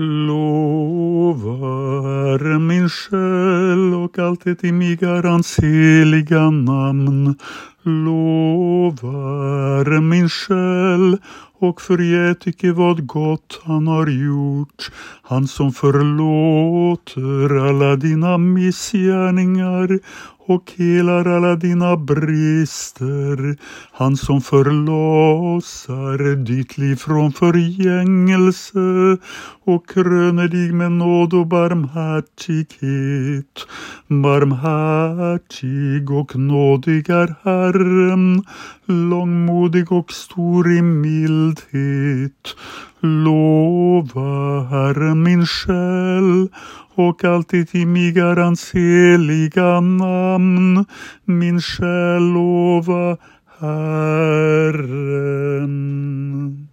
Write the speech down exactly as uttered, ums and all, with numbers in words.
Lovar min själ och allt det i mig är hans heliga namn. Lovar min själ och förget icke vad gott han har gjort. Han som förlåter alla dina missgärningar och helar alla dina brister. Han som förlossar ditt liv från förgängelse och kröner dig med nåd och barmhärtighet. Barmhärtig och nådig är Herren, långmodig och stor i mildhet. Lova Herren min själ och alltid i mig är hans heliga namn. Min själ lova Herren.